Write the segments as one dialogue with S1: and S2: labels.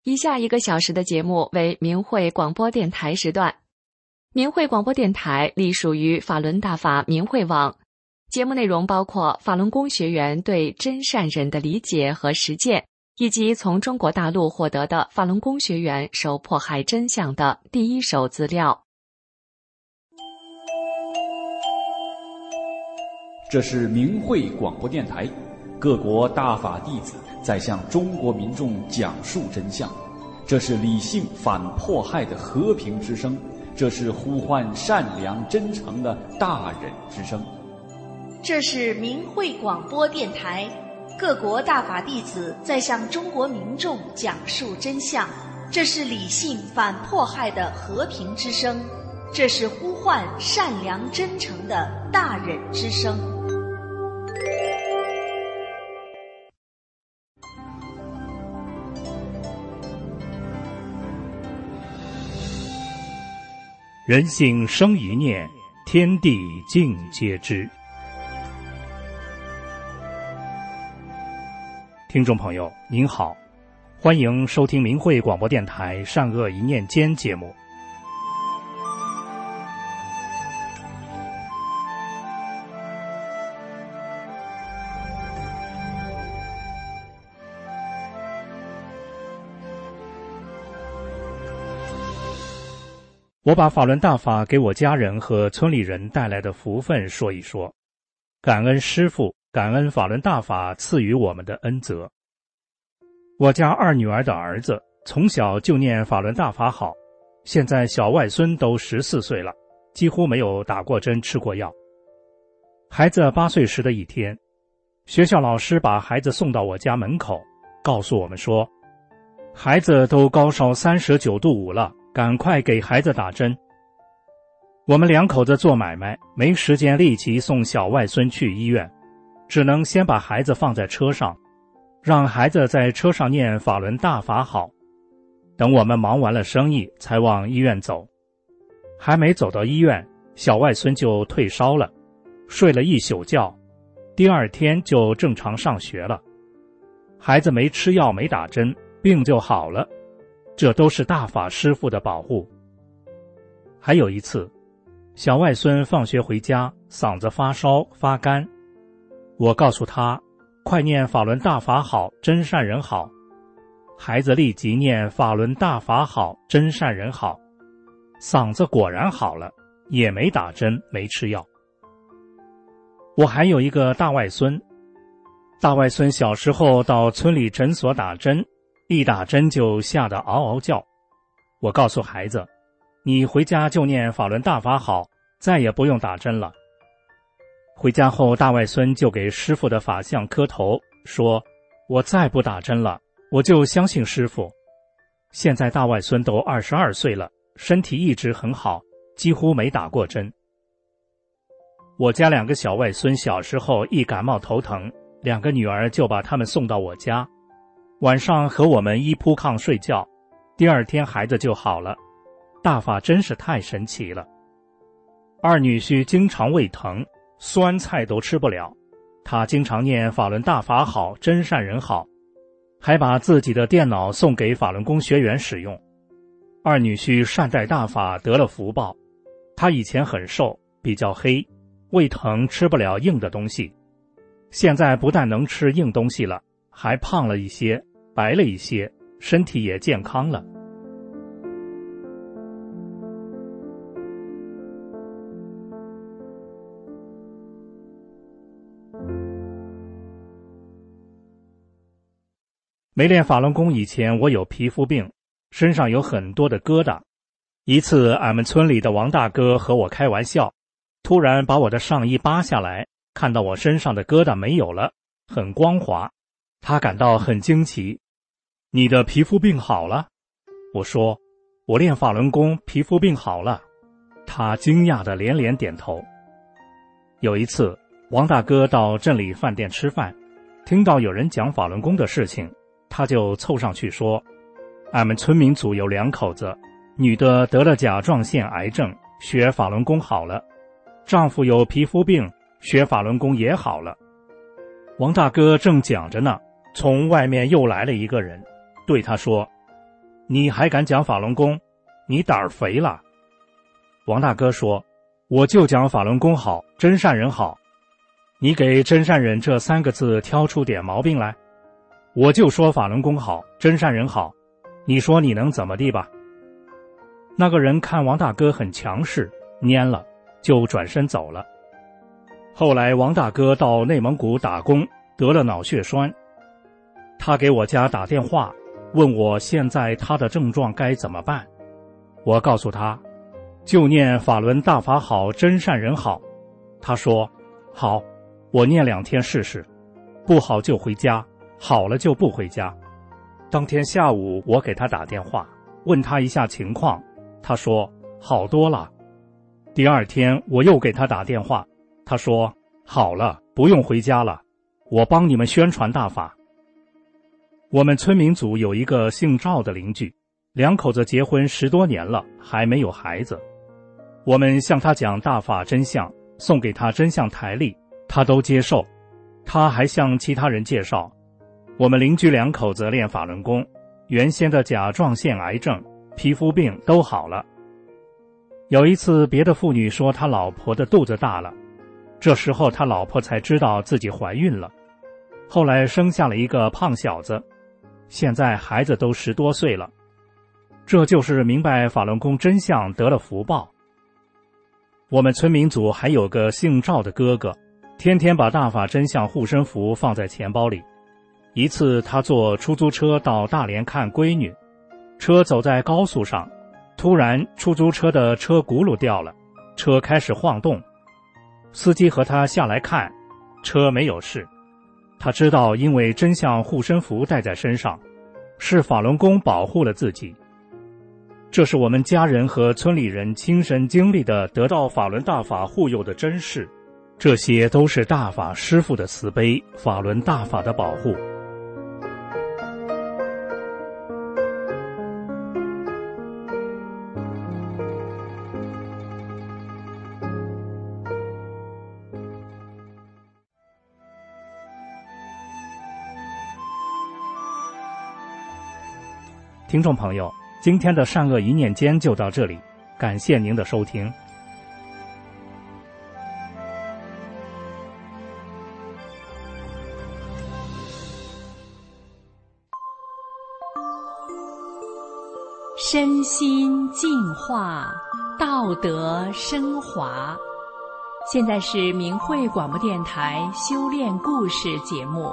S1: 以下1个小时的节目为明慧广播电台时段。明慧广播电台隶属于法轮大法明慧网，节目内容包括法轮功学员对真善忍的理解和实践，以及从中国大陆获得的法轮功学员受迫害真相的第一手资料。
S2: 这是明慧广播电台，各国大法弟子在向中国民众讲述真相，这是理性反迫害的和平之声，这是呼唤善良真诚的大忍之声。
S3: 这是明慧广播电台，各国大法弟子在向中国民众讲述真相，这是理性反迫害的和平之声，这是呼唤善良真诚的大忍之声。
S4: 人性生一念，天地尽皆知。听众朋友您好，欢迎收听明慧广播电台善恶一念间节目。我把法轮大法给我家人和村里人带来的福分说一说，感恩师父，感恩法轮大法赐予我们的恩泽。我家2女儿的儿子从小就念法轮大法好，现在小外孙都14岁了，几乎没有打过针吃过药。孩子8岁时的一天，学校老师把孩子送到我家门口，告诉我们说，孩子都高烧39度5了，赶快给孩子打针。我们2口子做买卖，没时间立即送小外孙去医院，只能先把孩子放在车上，让孩子在车上念法轮大法好。等我们忙完了生意，才往医院走。还没走到医院，小外孙就退烧了，睡了一宿觉，第2天就正常上学了。孩子没吃药没打针，病就好了，这都是大法师父的保护。还有一次，小外孙放学回家，嗓子发烧发干，我告诉他，快念法轮大法好，真善人好。孩子立即念法轮大法好，真善人好，嗓子果然好了，也没打针没吃药。我还有一个大外孙，大外孙小时候到村里诊所打针，一打针就吓得嗷嗷叫。我告诉孩子，你回家就念法轮大法好，再也不用打针了。回家后，大外孙就给师父的法像磕头，说我再不打针了，我就相信师父。现在大外孙都22岁了，身体一直很好，几乎没打过针。我家2个小外孙小时候一感冒头疼，2个女儿就把他们送到我家，晚上和我们一铺炕睡觉，第2天孩子就好了。大法真是太神奇了。2女婿经常胃疼，酸菜都吃不了，他经常念法轮大法好，真善人好，还把自己的电脑送给法轮功学员使用。2女婿善待大法得了福报，他以前很瘦，比较黑，胃疼吃不了硬的东西，现在不但能吃硬东西了，还胖了一些，白了一些，身体也健康了。没练法轮功以前，我有皮肤病，身上有很多的疙瘩。一次俺们村里的王大哥和我开玩笑，突然把我的上衣扒下来，看到我身上的疙瘩没有了，很光滑，他感到很惊奇。你的皮肤病好了？我说，我练法轮功，皮肤病好了。他惊讶地连连点头。有一次，王大哥到镇里饭店吃饭，听到有人讲法轮功的事情，他就凑上去说，俺们村民组有2口子，女的得了甲状腺癌症，学法轮功好了，丈夫有皮肤病，学法轮功也好了。王大哥正讲着呢，从外面又来了一个人，对他说， 你还敢讲法轮功？你胆儿肥了。王大哥说，我就讲法轮功好，真善人好。你给真善忍这3个字挑出点毛病来。我就说法轮功好，真善人好，你说你能怎么地吧？那个人看王大哥很强势，蔫了，就转身走了。后来王大哥到内蒙古打工，得了脑血栓。他给我家打电话，问我现在他的症状该怎么办。我告诉他，就念法轮大法好，真善人好。他说，好，我念2天试试，不好就回家，好了就不回家。当天下午我给他打电话，问他一下情况，他说好多了。第2天我又给他打电话，他说好了，不用回家了，我帮你们宣传大法。我们村民组有一个姓赵的邻居，2口子结婚10多年了，还没有孩子。我们向他讲大法真相，送给他真相台历，他都接受。他还向其他人介绍，我们邻居2口子练法轮功，原先的甲状腺癌症、皮肤病都好了。有一次别的妇女说他老婆的肚子大了，这时候他老婆才知道自己怀孕了，后来生下了一个胖小子，现在孩子都10多岁了。这就是明白法轮功真相得了福报。我们村民组还有个姓赵的哥哥，天天把大法真相护身符放在钱包里。一次他坐出租车到大连看闺女，车走在高速上，突然出租车的车轱辘掉了，车开始晃动。司机和他下来看，车没有事。他知道因为真相护身符带在身上，是法轮功保护了自己。这是我们家人和村里人亲身经历的得到法轮大法护佑的真事，这些都是大法师父的慈悲，法轮大法的保护。听众朋友，今天的善恶一念间就到这里，感谢您的收听。
S1: 身心净化，道德升华。现在是明慧广播电台修炼故事节目。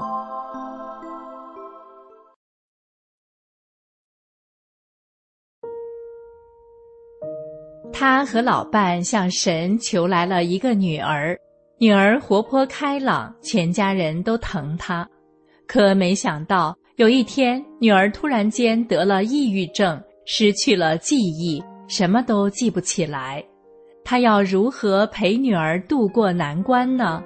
S1: 他和老伴向神求来了一个女儿，女儿活泼开朗，全家人都疼她。可没想到有一天，女儿突然间得了抑郁症，失去了记忆，什么都记不起来。他要如何陪女儿度过难关呢？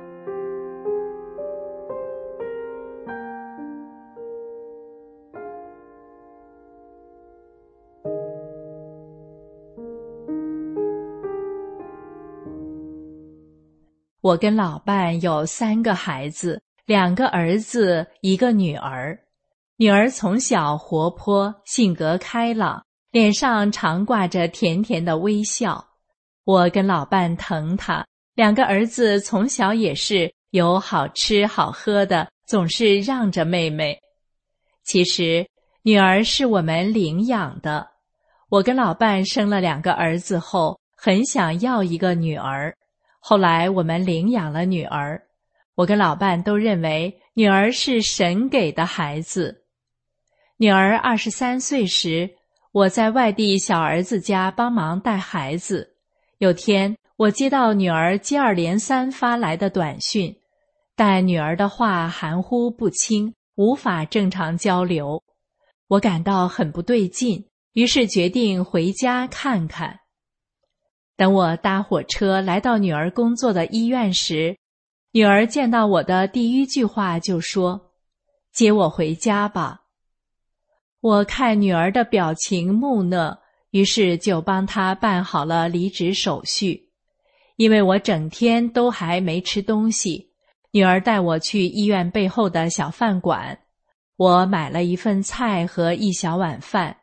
S1: 我跟老伴有3个孩子，2个儿子，1个女儿。女儿从小活泼，性格开朗，脸上常挂着甜甜的微笑。我跟老伴疼她，2个儿子从小也是有好吃好喝的，总是让着妹妹。其实女儿是我们领养的，我跟老伴生了2个儿子后，很想要一个女儿。后来我们领养了女儿，我跟老伴都认为女儿是神给的孩子。女儿23岁时，我在外地小儿子家帮忙带孩子。有天我接到女儿接二连三发来的短讯，但女儿的话含糊不清，无法正常交流。我感到很不对劲，于是决定回家看看。等我搭火车来到女儿工作的医院时，女儿见到我的第一句话就说：“接我回家吧。”我看女儿的表情木讷，于是就帮她办好了离职手续。因为我整天都还没吃东西，女儿带我去医院背后的小饭馆，我买了一份菜和一小碗饭，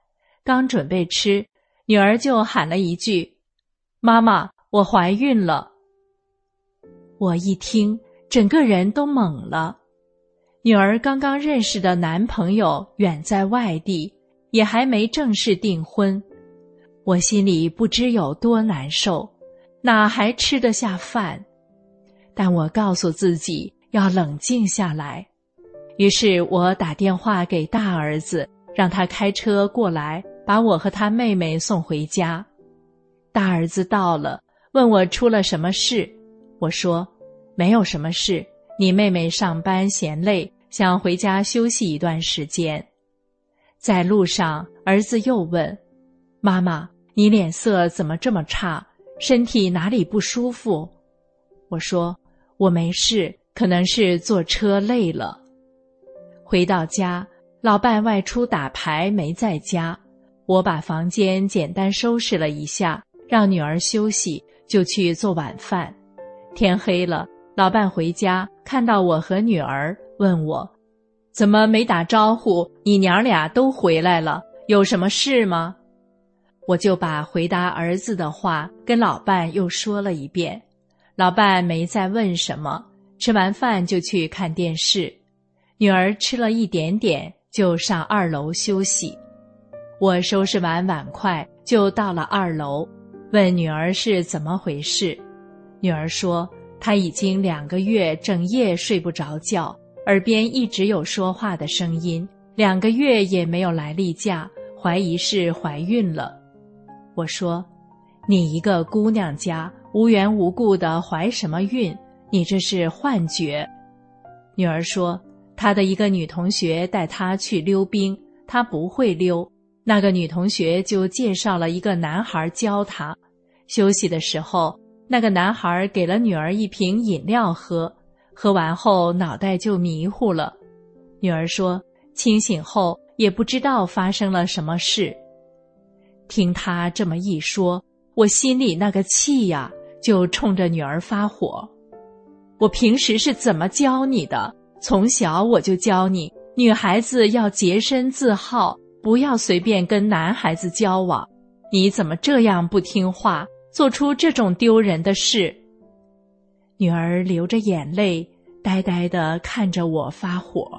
S5: 刚准备吃，女儿就喊了一句：妈妈，我怀孕了。我一听，整个人都懵了。女儿刚刚认识的男朋友远在外地，也还没正式订婚。我心里不知有多难受，哪还吃得下饭？但我告诉自己要冷静下来。于是我打电话给大儿子，让他开车过来，把我和他妹妹送回家。大儿子到了，问我出了什么事。我说，没有什么事，你妹妹上班嫌累，想回家休息一段时间。在路上，儿子又问，妈妈，你脸色怎么这么差？身体哪里不舒服？我说，我没事，可能是坐车累了。回到家，老伴外出打牌没在家，我把房间简单收拾了一下，让女儿休息，就去做晚饭。天黑了，老伴回家看到我和女儿，问我，怎么没打招呼？你娘俩都回来了，有什么事吗？我就把回答儿子的话跟老伴又说了一遍。老伴没再问什么，吃完饭就去看电视。女儿吃了一点点，就上2楼休息。我收拾完碗筷就到了2楼，问女儿是怎么回事。女儿说，她已经2个月整夜睡不着觉，耳边一直有说话的声音，2个月也没有来例假，怀疑是怀孕了。我说，你一个姑娘家，无缘无故的怀什么孕？你这是幻觉。女儿说，她的一个女同学带她去溜冰，她不会溜，那个女同学就介绍了一个男孩教她。休息的时候，那个男孩给了女儿一瓶饮料喝，喝完后脑袋就迷糊了。女儿说，清醒后也不知道发生了什么事。听她这么一说，我心里那个气呀，就冲着女儿发火。我平时是怎么教你的？从小我就教你，女孩子要洁身自好，不要随便跟男孩子交往。你怎么这样不听话，做出这种丢人的事？女儿流着眼泪，呆呆地看着我发火。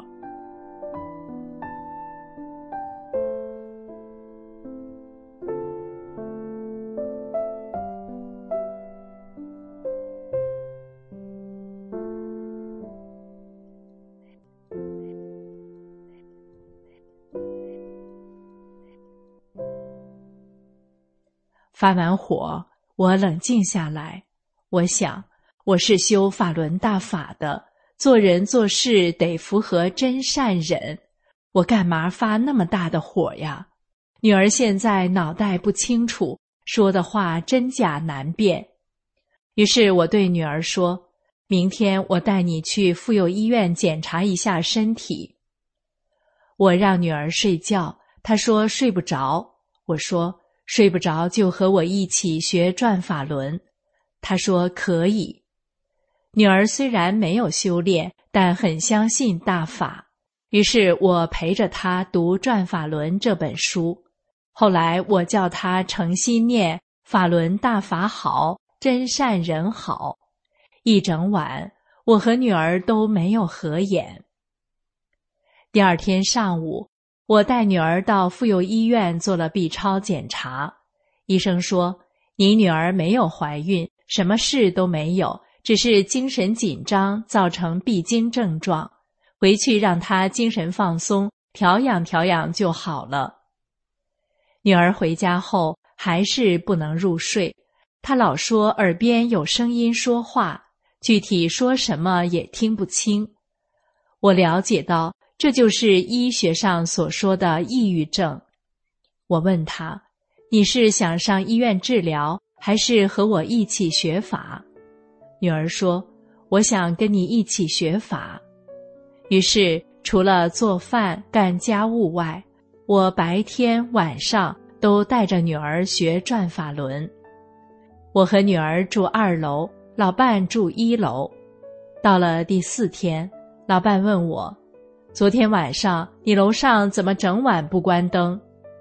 S5: 发完火，我冷静下来。我想，我是修法轮大法的，做人做事得符合真善忍，我干嘛发那么大的火呀？女儿现在脑袋不清楚，说的话真假难辨。于是我对女儿说，明天我带你去妇幼医院检查一下身体。我让女儿睡觉，她说睡不着。我说，睡不着就和我一起学转法轮。她说可以。女儿虽然没有修炼，但很相信大法，于是我陪着她读《转法轮》这本书。后来我叫她诚心念法轮大法好，真善人好。一整晚，我和女儿都没有合眼。第二天上午，我带女儿到妇幼医院做了 B 超检查。医生说，你女儿没有怀孕，什么事都没有，只是精神紧张造成闭经症状，回去让她精神放松，调养调养就好了。女儿回家后还是不能入睡，她老说耳边有声音说话，具体说什么也听不清。我了解到这就是医学上所说的抑郁症。我问她，你是想上医院治疗，还是和我一起学法？女儿说，我想跟你一起学法。于是除了做饭干家务外，我白天晚上都带着女儿学转法轮。我和女儿住2楼，老伴住1楼。到了第4天，老伴问我，昨天晚上你楼上怎么整晚不关灯？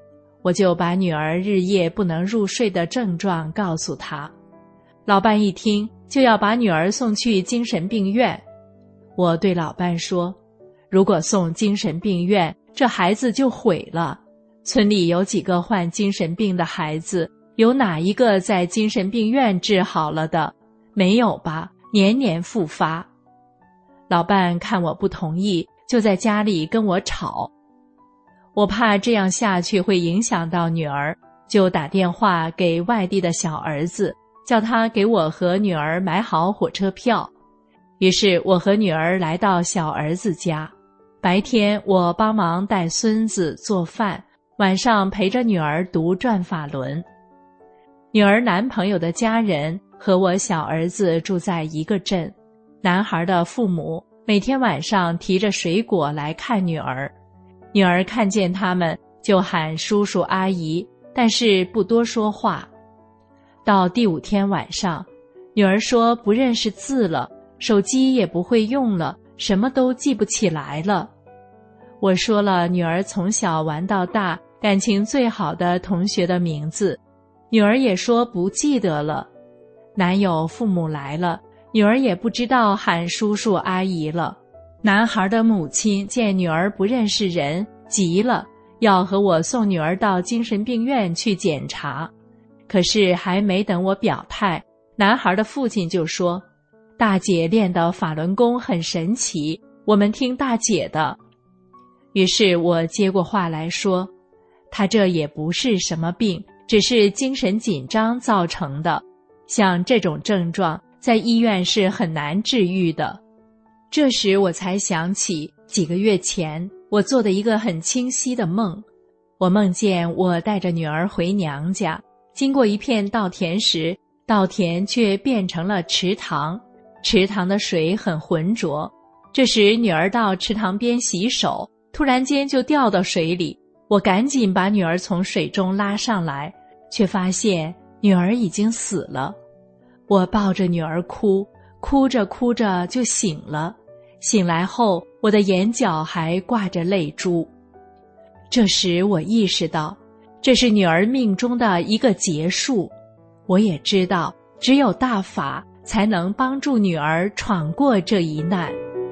S5: 我就把女儿日夜不能入睡的症状告诉她。老伴一听，就要把女儿送去精神病院。我对老伴说，如果送精神病院，这孩子就毁了。村里有几个患精神病的孩子，有哪一个在精神病院治好了的？没有吧，年年复发。老伴看我不同意，就在家里跟我吵。我怕这样下去会影响到女儿，就打电话给外地的小儿子，叫他给我和女儿买好火车票。于是我和女儿来到小儿子家，白天我帮忙带孙子做饭，晚上陪着女儿读转法轮。女儿男朋友的家人和我小儿子住在一个镇，男孩的父母每天晚上提着水果来看女儿，女儿看见他们就喊叔叔阿姨，但是不多说话。到第5天晚上，女儿说不认识字了，手机也不会用了，什么都记不起来了。我说了女儿从小玩到大，感情最好的同学的名字，女儿也说不记得了。男友父母来了，女儿也不知道喊叔叔阿姨了。男孩的母亲见女儿不认识人，急了，要和我送女儿到精神病院去检查。可是还没等我表态，男孩的父亲就说，大姐练的法轮功很神奇，我们听大姐的。于是我接过话来说，他这也不是什么病，只是精神紧张造成的，像这种症状在医院是很难治愈的。这时我才想起几个月前我做的一个很清晰的梦，我梦见我带着女儿回娘家，经过一片稻田时，稻田却变成了池塘，池塘的水很浑浊。这时女儿到池塘边洗手，突然间就掉到水里，我赶紧把女儿从水中拉上来，却发现女儿已经死了。我抱着女儿哭，哭着哭着就醒了。醒来后，我的眼角还挂着泪珠。这时我意识到，这是女儿命中的一个结束。我也知道，只有大法才能帮助女儿闯过这一难。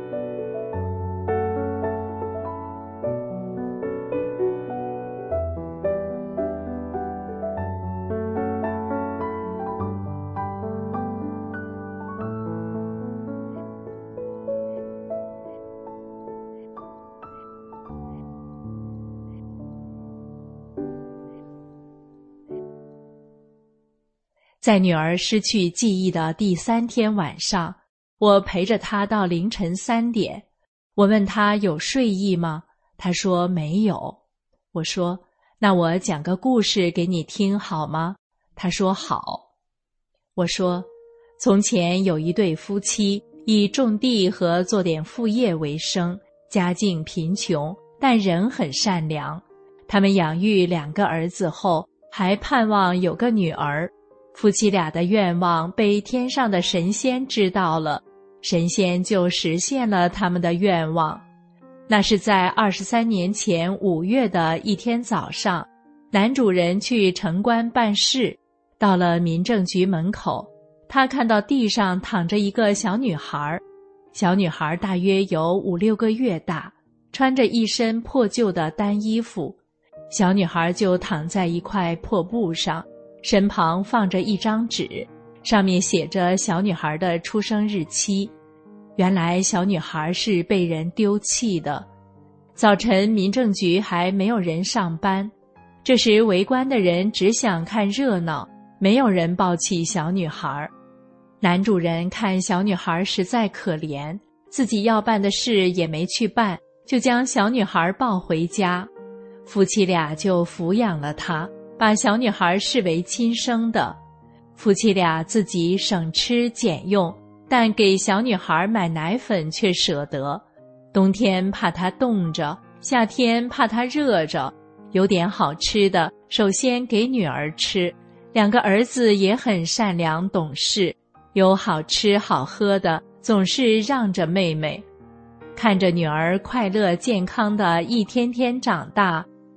S5: 在女儿失去记忆的第3天晚上，我陪着她到凌晨3点。我问她有睡意吗？她说没有。我说，那我讲个故事给你听好吗？她说好。我说，从前有一对夫妻，以种地和做点副业为生，家境贫穷，但人很善良。他们养育2个儿子后，还盼望有个女儿。夫妻俩的愿望被天上的神仙知道了，神仙就实现了他们的愿望。那是在23年前5月的一天早上，男主人去城关办事，到了民政局门口，他看到地上躺着一个小女孩，小女孩大约有5、6个月大，穿着一身破旧的单衣服，小女孩就躺在一块破布上，身旁放着一张纸，上面写着小女孩的出生日期。原来小女孩是被人丢弃的。早晨民政局还没有人上班，这时围观的人只想看热闹，没有人抱起小女孩。男主人看小女孩实在可怜，自己要办的事也没去办，就将小女孩抱回家。夫妻俩就抚养了她，把小女孩视为亲生的。夫妻俩自己省吃俭用，但给小女孩买奶粉却舍得。冬天怕她冻着，夏天怕她热着，有点好吃的首先给女儿吃。2个儿子也很善良懂事，有好吃好喝的总是让着妹妹。看着女儿快乐健康的一天天长大，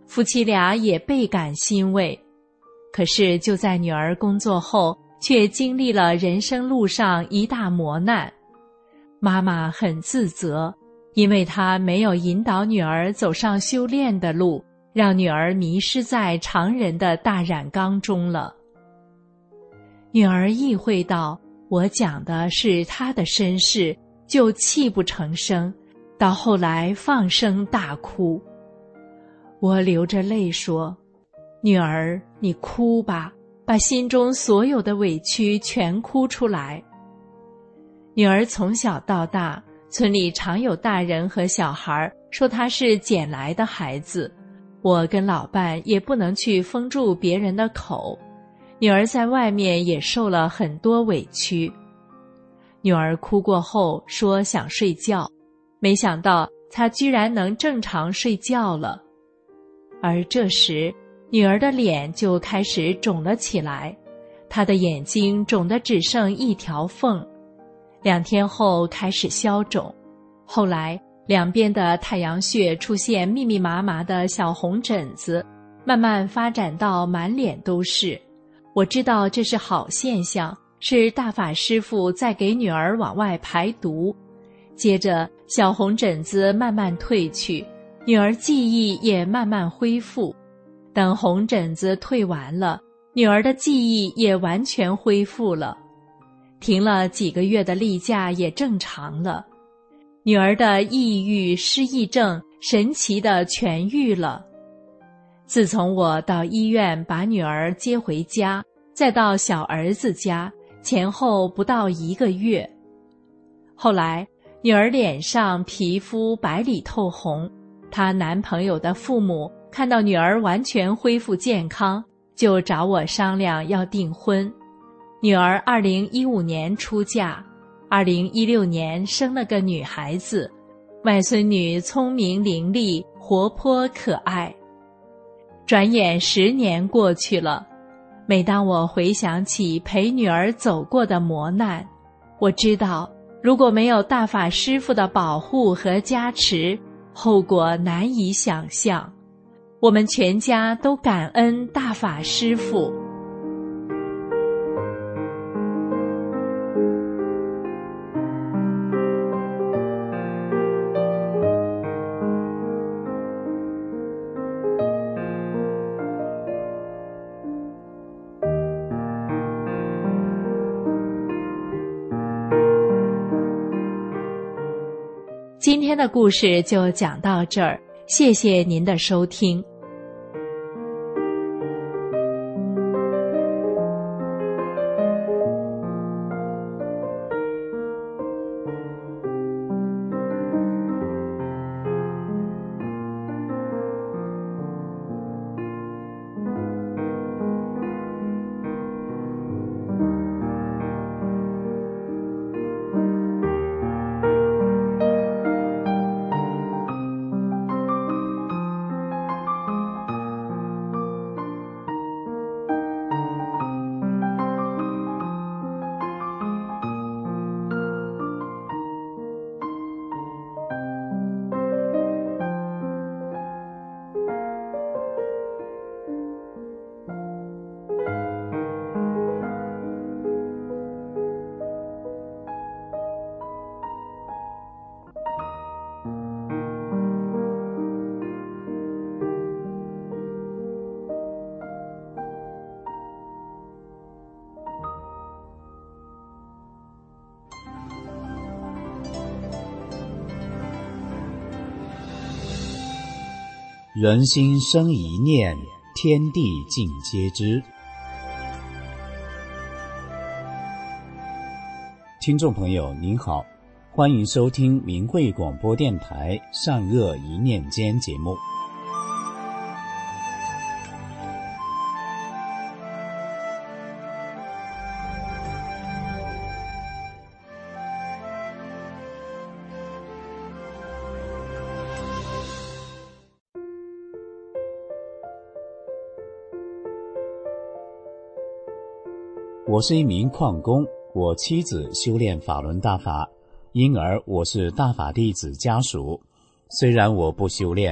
S5: 夫妻俩也倍感欣慰。可是就在女儿工作后，却经历了人生路上一大磨难。妈妈很自责，因为她没有引导女儿走上修炼的路，让女儿迷失在常人的大染缸中了。女儿意会到我讲的是她的身世，就泣不成声，到后来放声大哭。我流着泪说：女儿，你哭吧，把心中所有的委屈全哭出来。女儿从小到大，村里常有大人和小孩说她是捡来的孩子，我跟老伴也不能去封住别人的口。女儿在外面也受了很多委屈。女儿哭过后说想睡觉，没想到她居然能正常睡觉了。而这时，女儿的脸就开始肿了起来，她的眼睛肿得只剩一条缝，2天后开始消肿，后来两边的太阳穴出现密密麻麻的小红疹子，慢慢发展到满脸都是。我知道这是好现象，是大法师父在给女儿往外排毒。接着小红疹子慢慢退去，女儿记忆也慢慢恢复。等红疹子退完了，女儿的记忆也完全恢复了。停了几个月的例假也正常了。女儿的抑郁失忆症神奇地痊愈了。自从我到医院把女儿接回家，再到小儿子家，前后不到1个月。后来女儿脸上皮肤白里透红，她男朋友的父母看到女儿完全恢复健康，就找我商量要订婚。女儿2015年出嫁，2016年生了个女孩子，外孙女聪明伶俐，活泼可爱。转眼10年过去了，每当我回想起陪女儿走过的磨难，我知道如果没有大法师父的保护和加持，后果难以想象。我们全家都感恩大法师父。今天的故事就讲到这儿，谢谢您的收听。
S6: 人心生一念，天地尽皆知。听众朋友您好，欢迎收听明慧广播电台善恶一念间节目。我是一名矿工，我妻子修炼法轮大法，因而我是大法弟子家属。虽然我不修炼，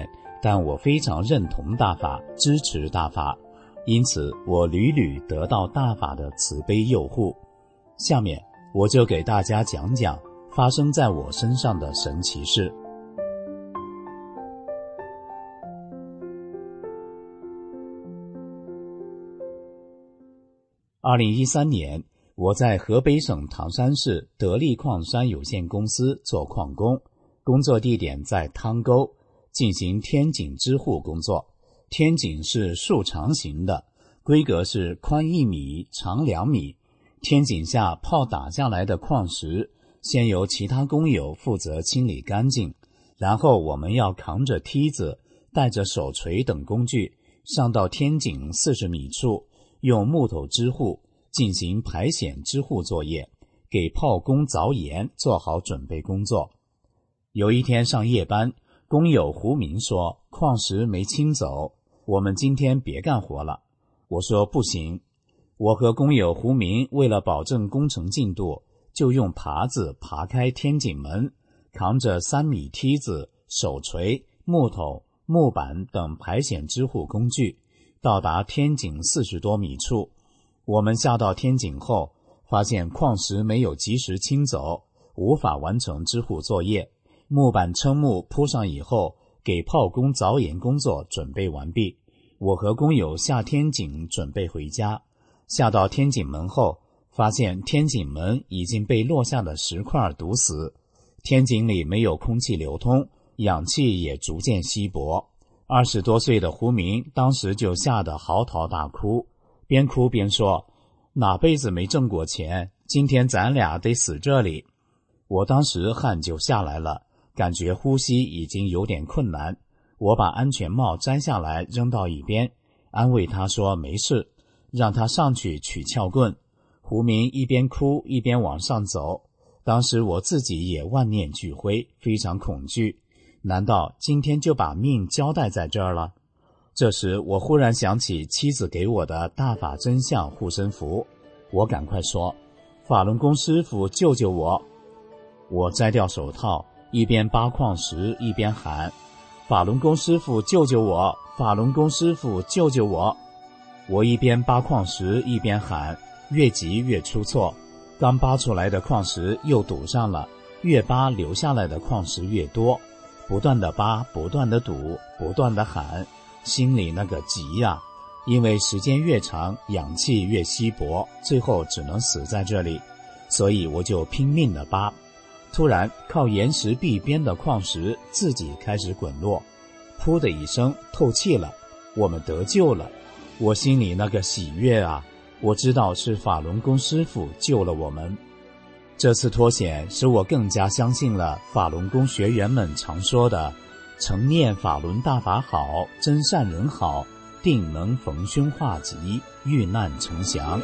S6: 但我非常认同大法，支持大法，因此我屡屡得到大法的慈悲佑护。下面我就给大家讲讲发生在我身上的神奇事。2013年，我在河北省唐山市得力矿山有限公司做矿工，工作地点在汤沟，进行天井支护工作。天井是竖长形的，规格是宽1米，长2米。天井下炮打下来的矿石，先由其他工友负责清理干净，然后我们要扛着梯子，带着手锤等工具，上到天井40米处，用木头支护，进行排险支护作业，给炮工凿岩，做好准备工作。有一天上夜班，工友胡明说矿石没清走，我们今天别干活了。我说不行，我和工友胡明为了保证工程进度，就用耙子爬开天井门，扛着3米梯子、手锤、木头、木板等排险支护工具，到达天井40多米处。我们下到天井后，发现矿石没有及时清走，无法完成支护作业。木板撑木铺上以后，给炮工凿岩工作准备完毕。我和工友下天井准备回家，下到天井门后，发现天井门已经被落下的石块堵死，天井里没有空气流通，氧气也逐渐稀薄。20多岁的胡明当时就吓得嚎啕大哭，边哭边说，哪辈子没挣过钱，今天咱俩得死这里。我当时汗就下来了，感觉呼吸已经有点困难。我把安全帽摘下来扔到一边，安慰他说没事，让他上去取撬棍。胡明一边哭一边往上走，当时我自己也万念俱灰，非常恐惧，难道今天就把命交代在这儿了？这时我忽然想起妻子给我的大法真相护身符，我赶快说，法轮功师傅救救我。我摘掉手套，一边扒矿石一边喊，法轮功师傅救救我，法轮功师傅救救我。我一边扒矿石一边喊，越急越出错，刚扒出来的矿石又堵上了，越扒留下来的矿石越多，不断的扒，不断的堵，不断的喊，心里那个急呀，因为时间越长，氧气越稀薄，最后只能死在这里，所以我就拼命的扒。突然靠岩石壁边的矿石自己开始滚落，噗的一声透气了，我们得救了。我心里那个喜悦啊，我知道是法轮功师傅救了我们。这次脱险使我更加相信了法轮功学员们常说的，诚念法轮大法好，真善人好，定能逢凶化吉，遇难成祥。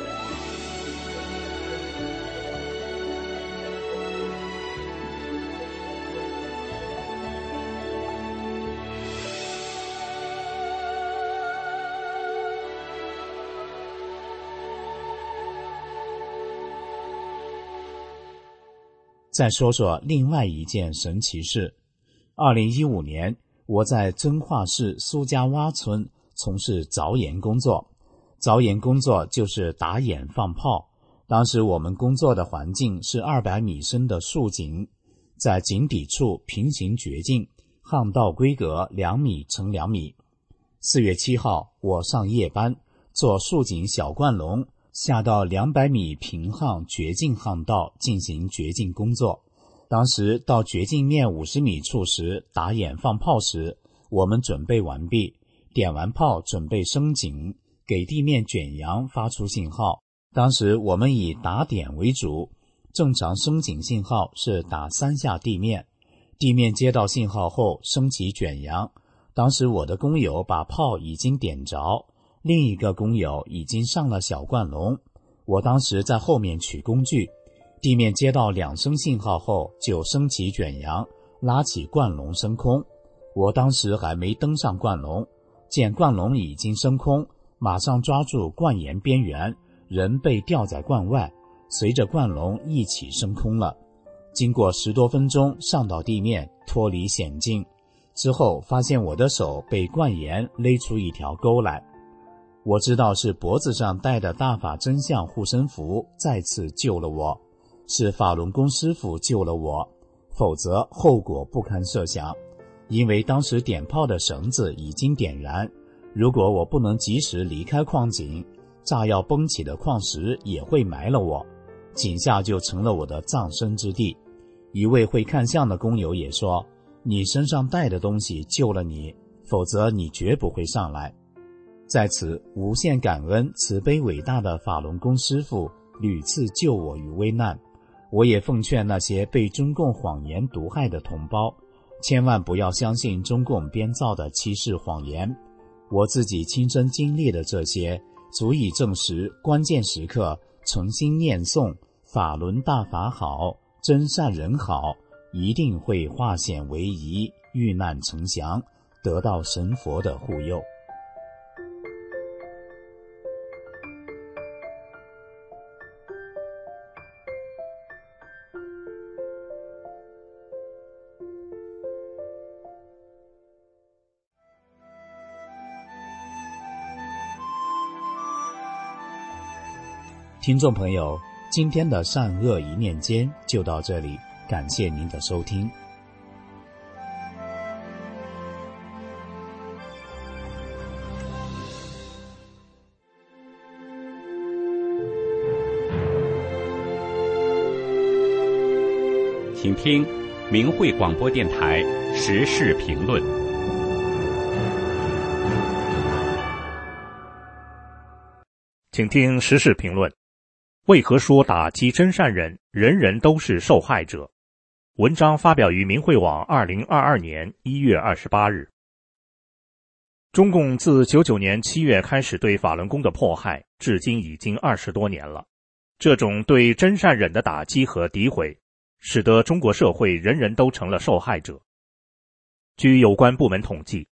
S6: 再说说另外一件神奇事。2015年，我在遵化市苏家洼村从事凿岩工作。凿岩工作就是打眼放炮。当时我们工作的环境是200米深的竖井，在井底处平行掘进，巷道规格2米乘2米。4月7号，我上夜班，做竖井小灌笼，下到200米平巷掘进巷道进行掘进工作。当时到掘进面50米处时，打眼放炮时，我们准备完毕，点完炮准备升井，给地面卷扬发出信号。当时我们以打点为主，正常升井信号是打3下地面，地面接到信号后升起卷扬。当时我的工友把炮已经点着，另一个工友已经上了小灌笼，我当时在后面取工具，地面接到2声信号后就升起卷扬，拉起灌笼升空。我当时还没登上灌笼，见灌笼已经升空，马上抓住灌沿边缘，人被吊在灌外，随着灌笼一起升空了。经过10多分钟上到地面，脱离险境。 之后发现我的手被灌盐勒出一条沟来。我知道是脖子上戴的大法真相护身符再次救了我，是法轮功师傅救了我，否则后果不堪设想。因为当时点炮的绳子已经点燃，如果我不能及时离开矿井，炸药崩起的矿石也会埋了我，井下就成了我的葬身之地。一位会看相的工友也说，你身上带的东西救了你，否则你绝不会上来。在此无限感恩慈悲伟大的法轮功师父屡次救我于危难。我也奉劝那些被中共谎言毒害的同胞，千万不要相信中共编造的欺世谎言。我自己亲身经历的这些，足以证实关键时刻诚心念诵法轮大法好，真善人好，一定会化险为夷，遇难成祥，得到神佛的护佑。听众朋友，今天的善恶一念间就到这里，感谢您的收听。
S7: 请听明慧广播电台时事评论。
S4: 请听时事评论。为何说打击真善忍，人人都是受害者？文章发表于明慧网2022年1月28日。中共自99年7月开始对法轮功的迫害，至今已经20多年了。这种对真善忍的打击和诋毁，使得中国社会人人都成了受害者。据有关部门统计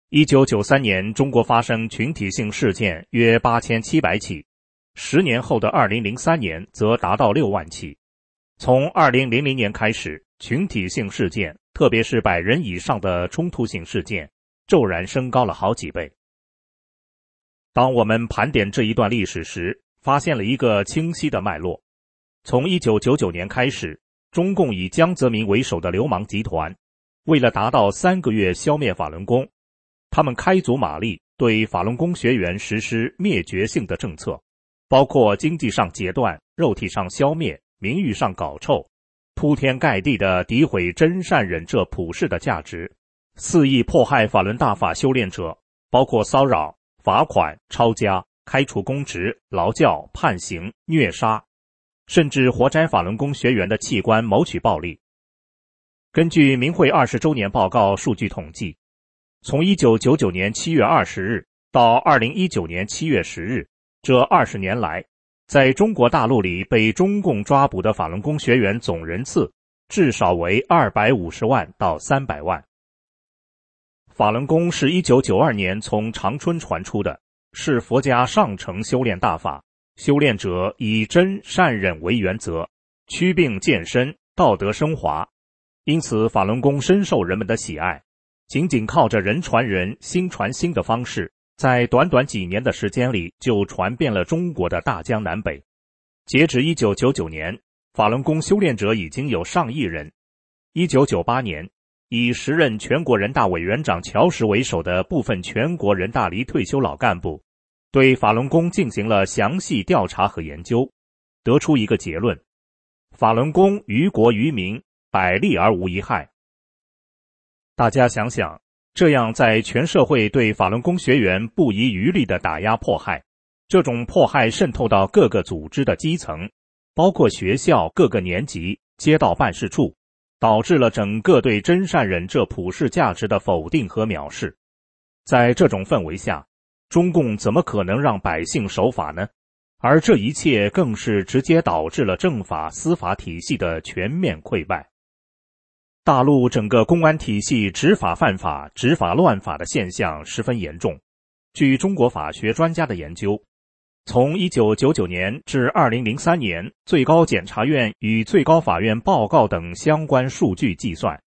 S4: ，1993年中国发生群体性事件约8700起，10年后的2003年则达到6万起。从2000年开始，群体性事件，特别是100人以上的冲突性事件，骤然升高了好几倍。当我们盘点这一段历史时，发现了一个清晰的脉络。从1999年开始，中共以江泽民为首的流氓集团，为了达到3个月消灭法轮功，他们开足马力对法轮功学员实施灭绝性的政策，包括经济上截断、肉体上消灭、名誉上搞臭，铺天盖地地诋毁真善忍这普世的价值，肆意迫害法轮大法修炼者，包括骚扰、罚款、抄家、开除公职、劳教、判刑、虐杀，甚至活摘法轮功学员的器官谋取暴利。根据明慧20周年报告数据统计，从1999年7月20日到2019年7月10日，这20年来，在中国大陆里被中共抓捕的法轮功学员总人次至少为250万到300万。法轮功是1992年从长春传出的，是佛家上乘修炼大法，修炼者以真善忍为原则，祛病健身，道德升华，因此法轮功深受人们的喜爱。仅仅靠着人传人、心传心的方式，在短短几年的时间里就传遍了中国的大江南北。截止1999年，法轮功修炼者已经有上亿人。1998年，以时任全国人大委员长乔石为首的部分全国人大离退休老干部，对法轮功进行了详细调查和研究，得出一个结论：法轮功于国于民，百利而无一害。大家想想，这样在全社会对法轮功学员不遗余力的打压迫害，这种迫害渗透到各个组织的基层，包括学校各个年级、街道办事处，导致了整个对真善忍这普世价值的否定和藐视。在这种氛围下，中共怎么可能让百姓守法呢？而这一切更是直接导致了政法司法体系的全面溃败。大陆整个公安体系执法犯法、执法乱法的现象十分严重。据中国法学专家的研究，从1999年至2003年最高检察院与最高法院报告等相关数据计算，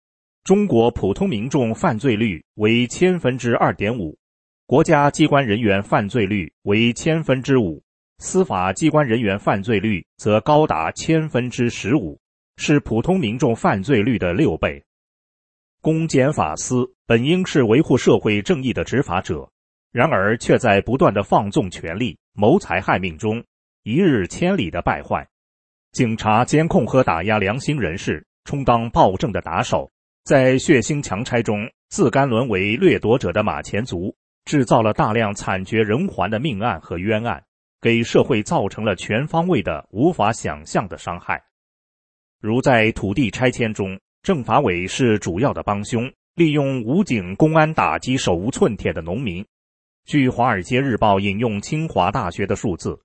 S4: 中国普通民众犯罪率为2.5%，国家机关人员犯罪率为5%，司法机关人员犯罪率则高达15%，是普通民众犯罪率的6倍。公检法司本应是维护社会正义的执法者，然而却在不断的放纵权力、谋财害命中一日千里的败坏。警察监控和打压良心人士，充当暴政的打手，在血腥强拆中自甘沦为掠夺者的马前卒，制造了大量惨绝人寰的命案和冤案，给社会造成了全方位的无法想象的伤害。如在土地拆迁中，政法委是主要的帮凶，利用武警公安打击手无寸铁的农民。据《华尔街日报》引用清华大学的数字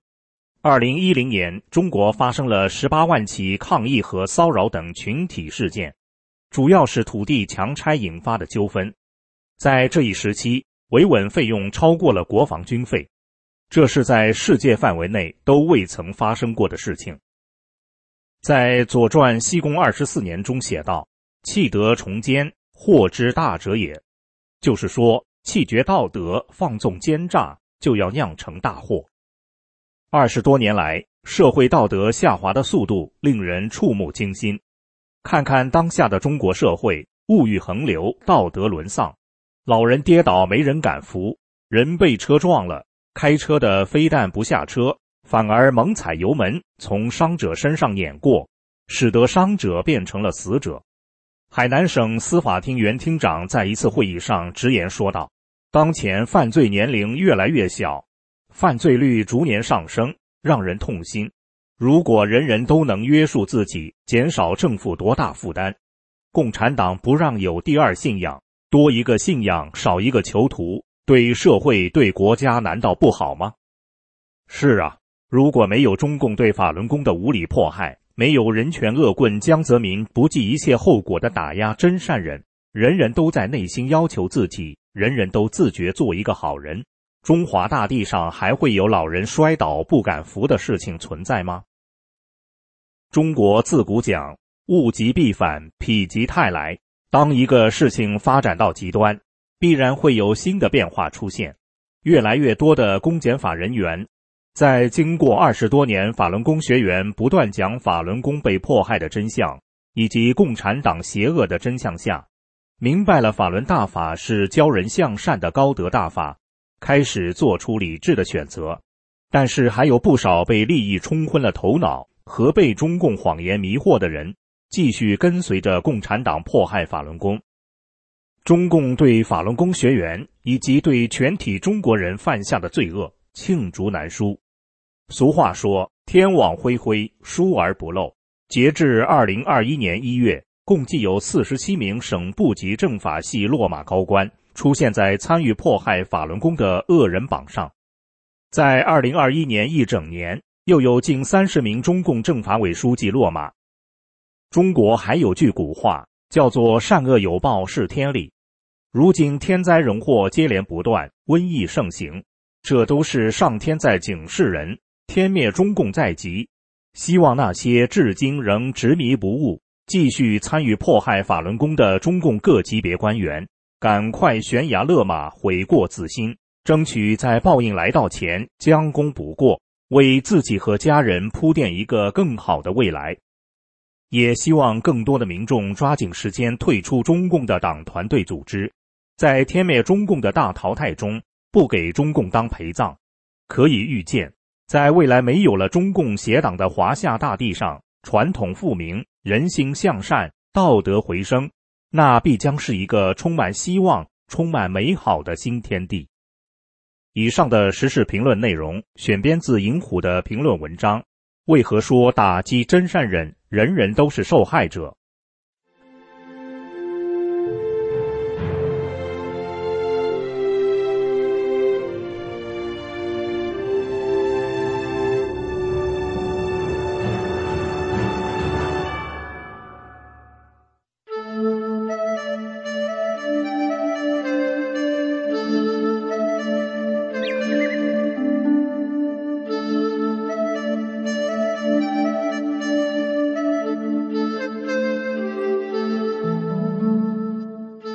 S4: ，2010年中国发生了18万起抗议和骚扰等群体事件，主要是土地强拆引发的纠纷。在这一时期，维稳费用超过了国防军费，这是在世界范围内都未曾发生过的事情。在《左传》西公24年中写道：弃德从奸，祸之大者也。就是说，弃绝道德，放纵奸诈，就要酿成大祸。20多年来，社会道德下滑的速度令人触目惊心。看看当下的中国社会，物欲横流，道德沦丧，老人跌倒没人敢扶，人被车撞了，开车的非但不下车，反而猛踩油门从伤者身上碾过，使得伤者变成了死者。海南省司法厅原厅长在一次会议上直言说道：当前犯罪年龄越来越小，犯罪率逐年上升，让人痛心。如果人人都能约束自己，减少政府多大负担，共产党不让有第二信仰，多一个信仰少一个囚徒，对社会对国家难道不好吗？是啊，如果没有中共对法轮功的无理迫害，没有人权恶棍江泽民不计一切后果的打压真善人，人人都在内心要求自己，人人都自觉做一个好人，中华大地上还会有老人摔倒不敢扶的事情存在吗？中国自古讲物极必反，否极泰来，当一个事情发展到极端，必然会有新的变化出现。越来越多的公检法人员在经过20多年法轮功学员不断讲法轮功被迫害的真相，以及共产党邪恶的真相下，明白了法轮大法是教人向善的高德大法，开始做出理智的选择。但是还有不少被利益冲昏了头脑和被中共谎言迷惑的人，继续跟随着共产党迫害法轮功。中共对法轮功学员以及对全体中国人犯下的罪恶罄竹难书。俗话说，天网恢恢，疏而不漏。截至2021年1月，共计有47名省部级政法系落马高官出现在参与迫害法轮功的恶人榜上。在2021年一整年，又有近30名中共政法委书记落马。中国还有句古话，叫做善恶有报是天理。如今天灾人祸接连不断，瘟疫盛行，这都是上天在警示人，天灭中共在即。希望那些至今仍执迷不悟，继续参与迫害法轮功的中共各级别官员，赶快悬崖勒马，悔过自新，争取在报应来到前将功补过，为自己和家人铺垫一个更好的未来。也希望更多的民众抓紧时间退出中共的党团队组织，在天灭中共的大淘汰中不给中共当陪葬。可以预见，在未来没有了中共邪党的华夏大地上，传统复明，人心向善，道德回升，那必将是一个充满希望、充满美好的新天地。以上的时事评论内容选编自银虎的评论文章，为何说打击真善忍，人人都是受害者？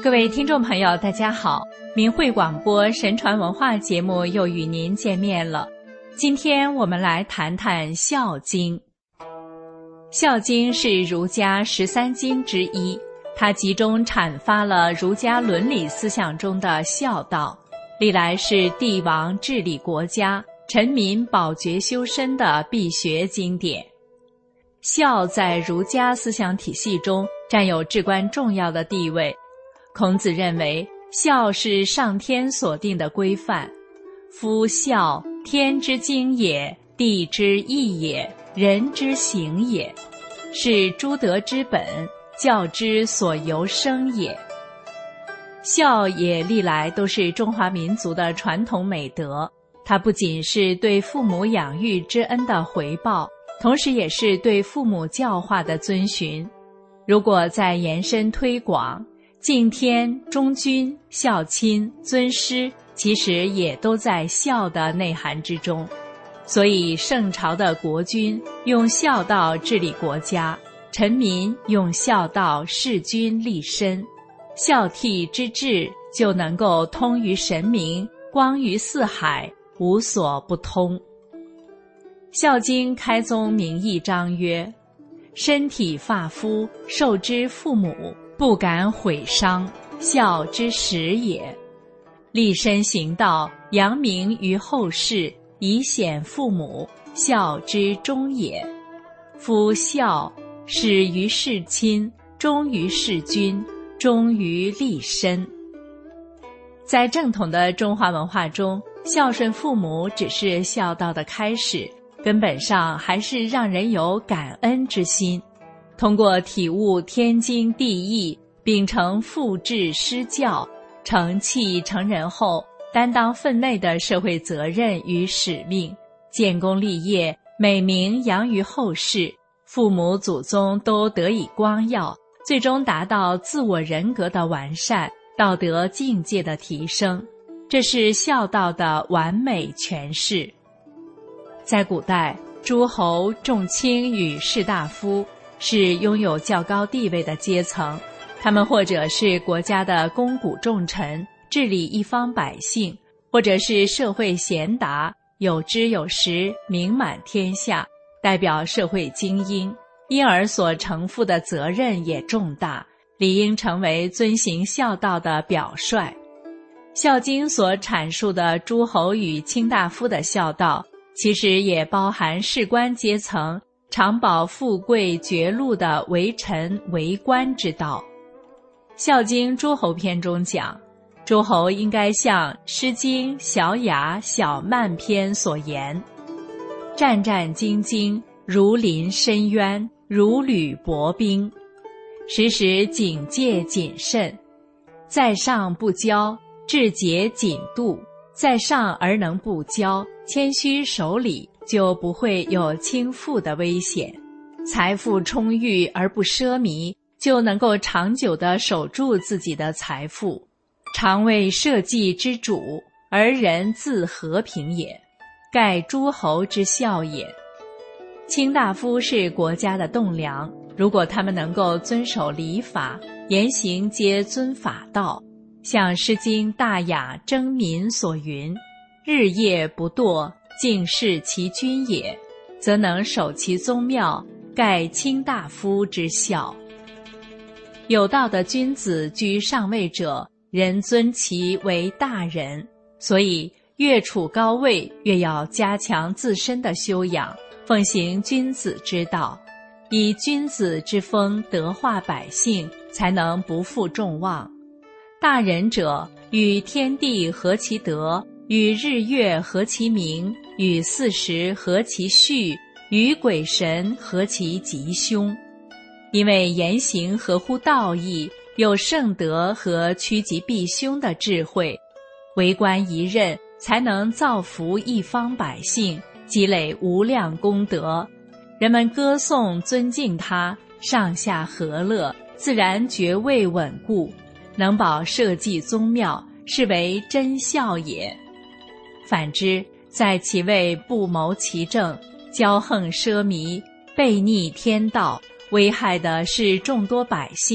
S5: 各位听众朋友大家好，明慧广播神传文化节目又与您见面了。今天我们来谈谈孝经。孝经是儒家13经之一，它集中阐发了儒家伦理思想中的孝道，历来是帝王治理国家、臣民保洁修身的必学经典。孝在儒家思想体系中占有至关重要的地位。孔子认为孝是上天所定的规范，夫孝，天之经也，地之义也，人之行也，是诸德之本，教之所由生也。孝也历来都是中华民族的传统美德，它不仅是对父母养育之恩的回报，同时也是对父母教化的遵循。如果再延伸推广，敬天、忠君、孝亲、尊师，其实也都在孝的内涵之中。所以圣朝的国君用孝道治理国家，臣民用孝道事君立身，孝悌之治就能够通于神明，光于四海，无所不通。孝经开宗明义章曰：身体发肤，受之父母，不敢毁伤，孝之始也。立身行道，扬名于后世，以显父母，孝之终也。夫孝，始于事亲，忠于事君，忠于立身。在正统的中华文化中，孝顺父母只是孝道的开始，根本上还是让人有感恩之心。通过体悟天经地义，秉承父志师教，成器成人后，担当分内的社会责任与使命，建功立业，美名扬于后世，父母祖宗都得以光耀，最终达到自我人格的完善，道德境界的提升，这是孝道的完美诠释。在古代，诸侯、众卿与士大夫是拥有较高地位的阶层，他们或者是国家的肱骨重臣，治理一方百姓，或者是社会贤达，有知有识，名满天下，代表社会精英，因而所承负的责任也重大，理应成为遵行孝道的表率。孝经所阐述的诸侯与卿大夫的孝道，其实也包含士官阶层常保富贵爵禄的为臣为官之道。孝经诸侯篇中讲，诸侯应该像《诗经·小雅·小曼篇》所言：战战兢兢，如临深渊，如履薄冰，时时警戒谨慎，在上不骄，志节谨度，在上而能不骄，谦虚守礼，就不会有倾覆的危险；财富充裕而不奢靡，就能够长久地守住自己的财富。常为社稷之主，而人自和平也，盖诸侯之孝也。卿大夫是国家的栋梁，如果他们能够遵守礼法，言行皆遵法道，像《诗经·大雅·征民》所云：日夜不惰，敬事其君也，则能守其宗庙，盖卿大夫之孝。有道的君子居上位者，人尊其为大人，所以越处高位，越要加强自身的修养，奉行君子之道，以君子之风德化百姓，才能不负众望。大人者，与天地合其德，与日月合其明，与四时合其序，与鬼神合其吉凶。因为言行合乎道义，有圣德和趋吉避凶的智慧，为官一任，才能造福一方百姓，积累无量功德。人们歌颂尊敬他，上下和乐，自然爵位稳固，能保社稷宗庙，是为真孝也。反之，在其位不谋其政，骄横奢靡，悖逆天道，危害的是众多百姓，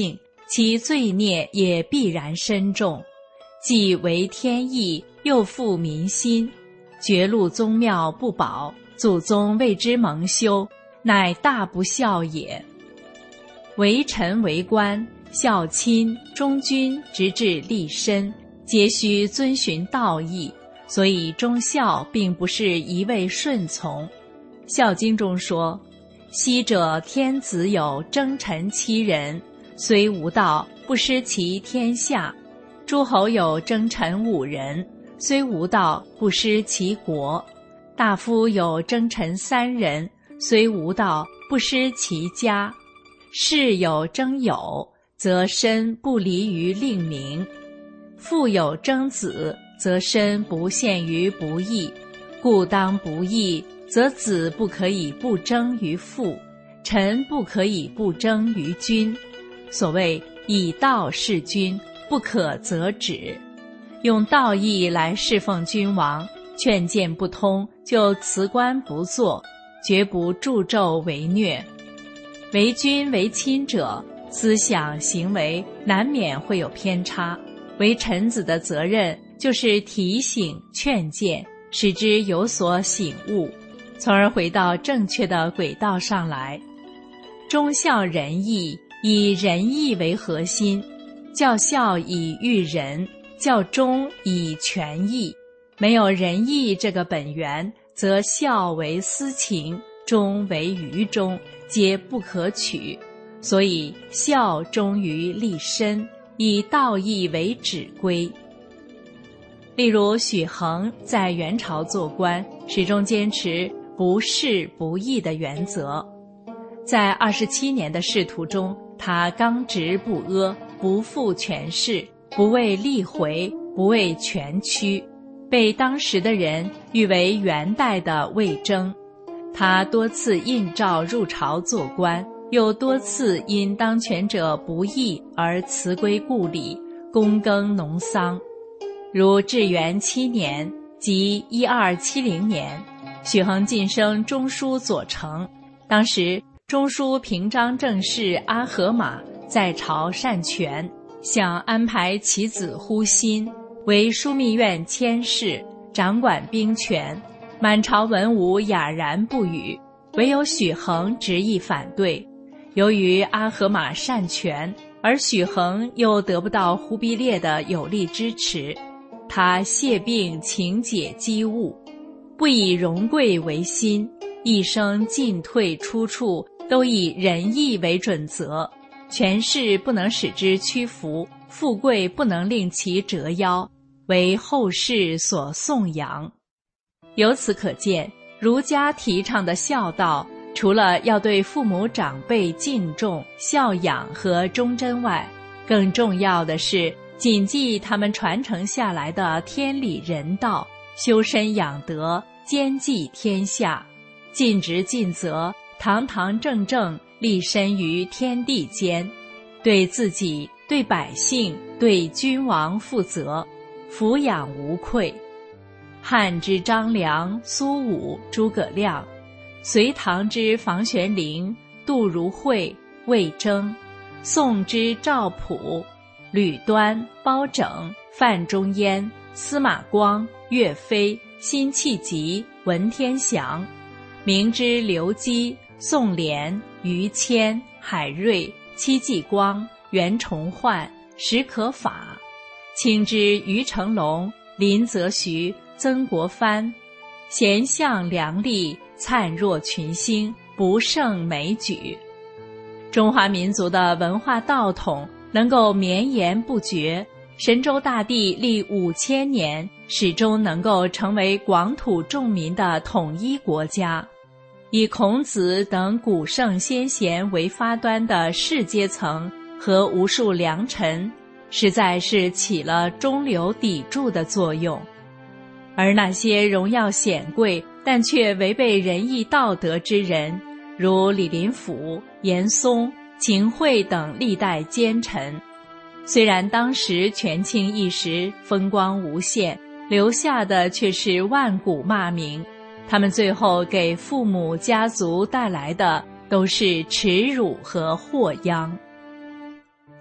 S5: 其罪孽也必然深重，既违天意，又负民心，绝路宗庙不保，祖宗为之蒙羞，乃大不孝也。为臣为官，孝亲忠君，直至立身，皆须遵循道义，所以忠孝并不是一味顺从。《孝经》中说：昔者天子有征臣7人，虽无道，不失其天下；诸侯有征臣5人，虽无道，不失其国；大夫有征臣3人，虽无道，不失其家；士有征友，则身不离于令名；父有征子，则身不陷于不义。故当不义，则子不可以不争于父，臣不可以不争于君。所谓以道事君，不可则止。用道义来侍奉君王，劝谏不通就辞官不做，绝不助纣为虐。为君为亲者，思想行为难免会有偏差，为臣子的责任就是提醒劝谏，使之有所醒悟，从而回到正确的轨道上来。忠孝仁义，以仁义为核心，教孝以育人，教忠以全义。没有仁义这个本源，则孝为私情，忠为愚忠，皆不可取。所以孝忠于立身，以道义为指归。例如许衡在元朝做官，始终坚持不仕不义的原则。在27年的仕途中，他刚直不阿，不负权势，不为利回，不为权屈，被当时的人誉为元代的魏征。他多次应召入朝做官，又多次因当权者不义而辞归故里，躬耕农桑。如至元7年，即1270年，许衡晋升中书左丞。当时中书平章政事阿合马在朝擅权，想安排其子忽辛为枢密院佥事，掌管兵权，满朝文武哑然不语，唯有许衡执意反对。由于阿合马擅权，而许衡又得不到忽必烈的有力支持，他谢病请解机务，不以荣贵为心，一生进退出处都以仁义为准则，权势不能使之屈服，富贵不能令其折腰，为后世所颂扬。由此可见，儒家提倡的孝道，除了要对父母长辈敬重、孝养和忠贞外，更重要的是谨记他们传承下来的天理人道，修身养德，兼济天下，尽职尽责，堂堂正正立身于天地间，对自己、对百姓、对君王负责，抚养无愧。汉之张良、苏武、诸葛亮，隋唐之房玄龄、杜如晦、魏征，宋之赵普、吕端、包拯、范仲淹、司马光、岳飞、辛弃疾、文天祥，明之刘基、宋濂、于谦、海瑞、戚继光、袁崇焕、史可法，清之于成龙、林则徐、曾国藩，贤相良吏，灿若群星，不胜枚举。中华民族的文化道统能够绵延不绝，神州大地历5000年，始终能够成为广土众民的统一国家。以孔子等古圣先贤为发端的士阶层和无数良臣，实在是起了中流砥柱的作用。而那些荣耀显贵但却违背仁义道德之人，如李林甫、严嵩、秦桧等历代奸臣，虽然当时权倾一时，风光无限，留下的却是万古骂名。他们最后给父母家族带来的都是耻辱和祸殃。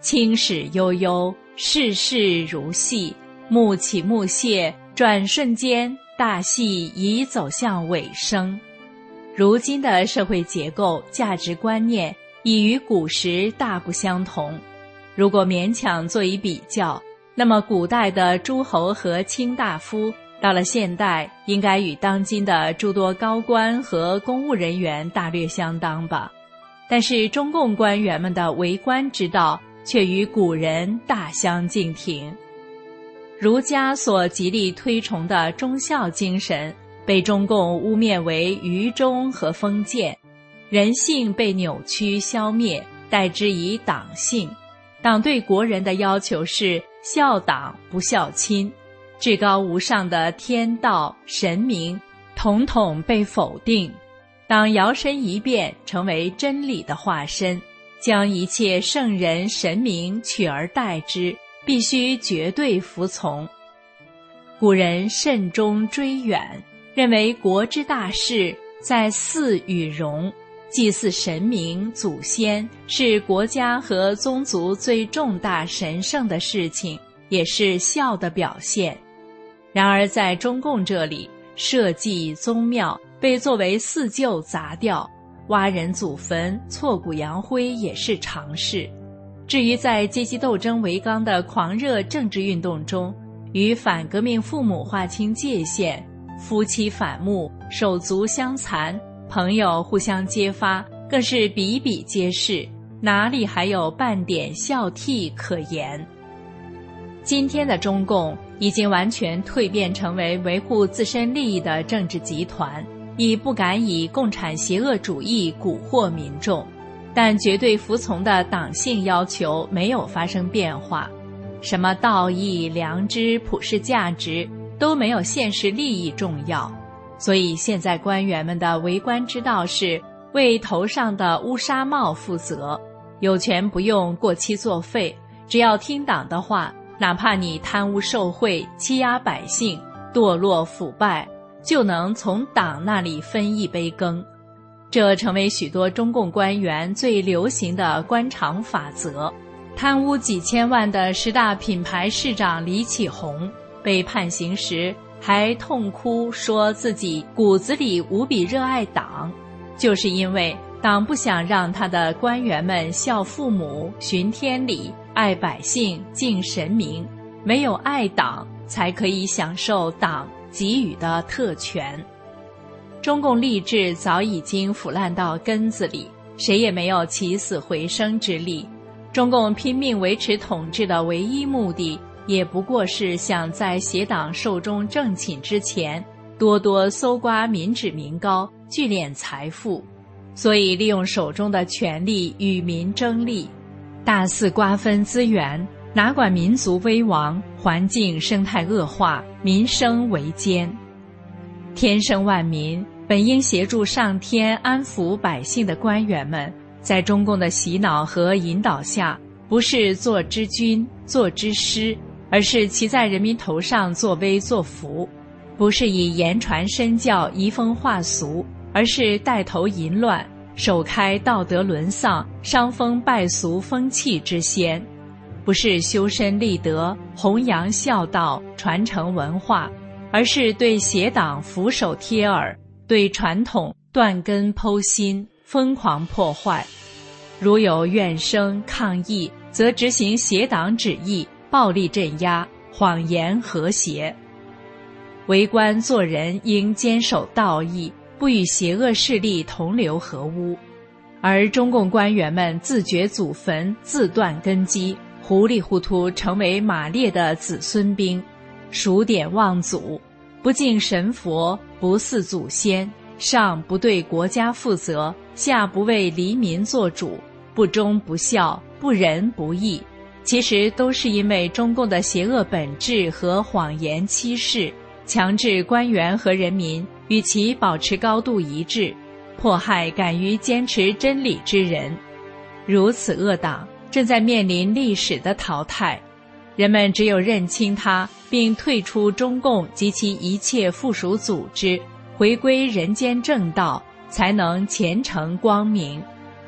S5: 青史悠悠，世事如戏，幕起幕谢，转瞬间大戏已走向尾声。如今的社会结构、价值观念已与古时大不相同。如果勉强做一比较，那么古代的诸侯和卿大夫到了现代，应该与当今的诸多高官和公务人员大略相当吧。但是中共官员们的为官之道却与古人大相径庭。儒家所极力推崇的忠孝精神被中共污蔑为愚忠和封建，人性被扭曲消灭，代之以党性。党对国人的要求是孝党不孝亲，至高无上的天道神明统统被否定。党摇身一变成为真理的化身，将一切圣人神明取而代之，必须绝对服从。古人慎终追远，认为国之大事在祀与戎，祭祀神明祖先是国家和宗族最重大神圣的事情，也是孝的表现。然而在中共这里，社稷宗庙被作为四旧杂掉，挖人祖坟挫骨扬灰也是常事。至于在阶级斗争为纲的狂热政治运动中，与反革命父母划清界限，夫妻反目，手足相残，朋友互相揭发，更是比比皆是，哪里还有半点孝悌可言？今天的中共已经完全蜕变成为维护自身利益的政治集团，已不敢以共产邪恶主义蛊惑民众，但绝对服从的党性要求没有发生变化。什么道义、良知、普世价值都没有现实利益重要。所以现在官员们的为官之道是为头上的乌纱帽负责，有权不用过期作废，只要听党的话，哪怕你贪污受贿、欺压百姓、堕落腐败，就能从党那里分一杯羹。这成为许多中共官员最流行的官场法则。贪污几千万的10大品牌市长李启红被判刑时还痛哭说自己骨子里无比热爱党，就是因为党不想让他的官员们孝父母、循天理、爱百姓、敬神明，没有爱党才可以享受党给予的特权。中共吏治早已经腐烂到根子里，谁也没有起死回生之力。中共拼命维持统治的唯一目的，也不过是想在邪党寿终正寝之前，多多搜刮民脂民膏，聚敛财富。所以利用手中的权力与民争利，大肆瓜分资源，哪管民族危亡，环境生态恶化，民生维艰。天生万民，本应协助上天安抚百姓的官员们，在中共的洗脑和引导下，不是做之君、做之师，而是骑在人民头上作威作福；不是以言传身教、移风化俗，而是带头淫乱，首开道德沦丧、伤风败俗风气之先；不是修身立德、弘扬孝道、传承文化，而是对邪党俯首帖耳，对传统断根剖心，疯狂破坏。如有怨声抗议，则执行邪党旨意，暴力镇压，谎言和谐。为官做人应坚守道义，不与邪恶势力同流合污。而中共官员们自掘祖坟，自断根基，糊里糊涂成为马列的子孙兵，数典忘祖，不敬神佛，不祀祖先，上不对国家负责，下不为黎民做主，不忠不孝，不仁不义，其实都是因为中共的邪恶本质和谎言欺世，强制官员和人民与其保持高度一致，迫害敢于坚持真理之人。如此恶党正在面临历史的淘汰，人们只有认清它，并退出中共及其一切附属组织，回归人间正道，才能前程光明。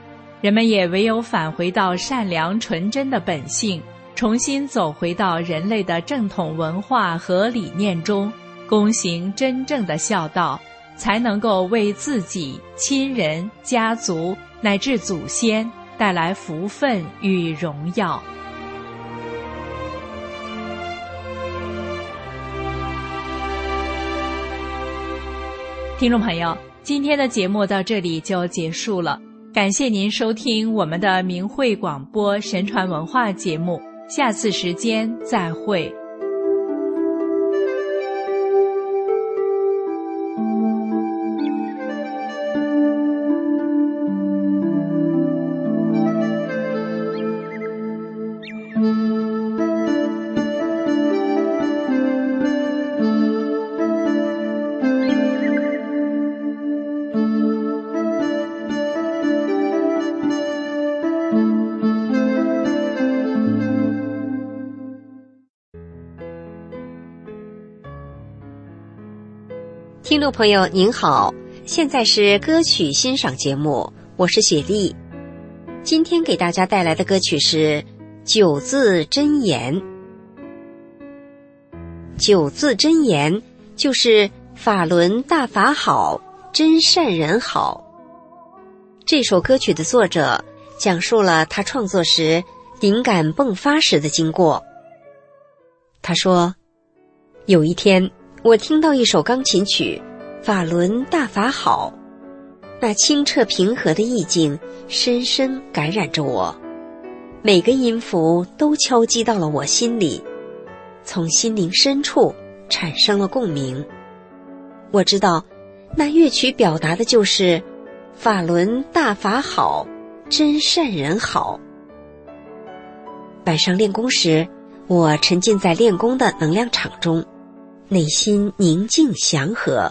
S5: 人们也唯有返回到善良纯真的本性，重新走回到人类的正统文化和理念中，躬行真正的孝道，才能够为自己、亲人、家族乃至祖先带来福分与荣耀。听众朋友，今天的节目到这里就结束了，感谢您收听我们的明慧广播神传文化节目，下次时间再会。
S8: 听众朋友您好，现在是歌曲欣赏节目，我是雪莉。今天给大家带来的歌曲是九字真言。九字真言就是法轮大法好，真善人好。这首歌曲的作者讲述了他创作时灵感迸发时的经过。他说，有一天我听到一首钢琴曲法轮大法好，那清澈平和的意境深深感染着我，每个音符都敲击到了我心里，从心灵深处产生了共鸣。我知道那乐曲表达的就是法轮大法好，真善人好。晚上练功时，我沉浸在练功的能量场中，内心宁静祥和。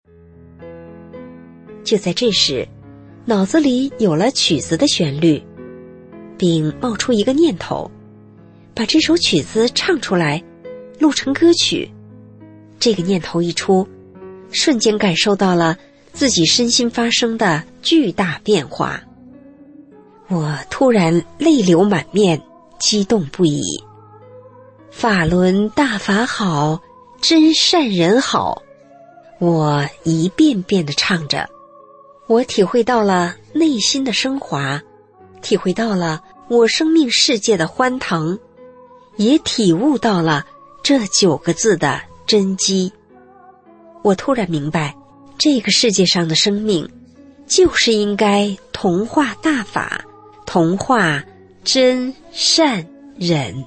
S8: 就在这时，脑子里有了曲子的旋律，并冒出一个念头，把这首曲子唱出来，录成歌曲。这个念头一出，瞬间感受到了自己身心发生的巨大变化。我突然泪流满面，激动不已。法轮大法好，真善人好，我一遍遍地唱着。我体会到了内心的升华，体会到了我生命世界的欢腾，也体悟到了这9个字的真机。我突然明白，这个世界上的生命就是应该同化大法，同化真善人。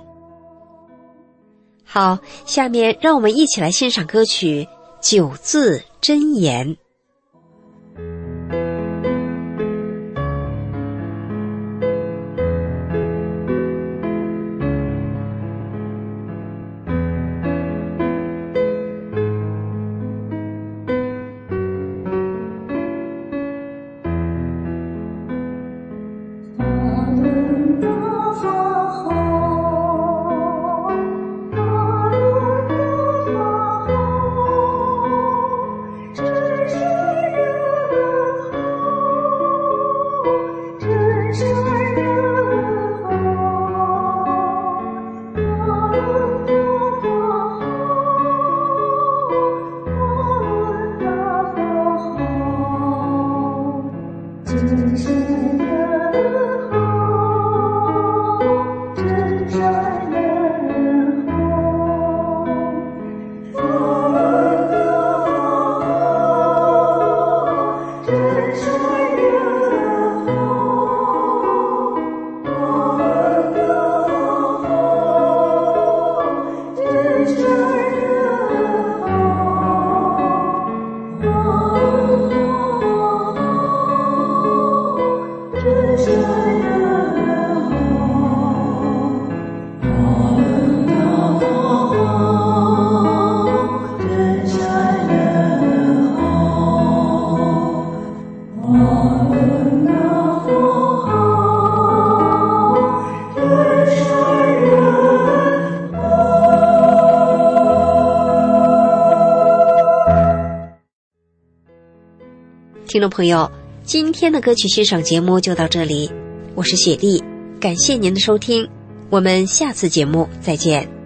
S8: 好，下面让我们一起来欣赏歌曲《九字真言》。听众朋友，今天的歌曲欣赏节目就到这里， 我是雪莉，感谢您的收听，我们下次节目再见。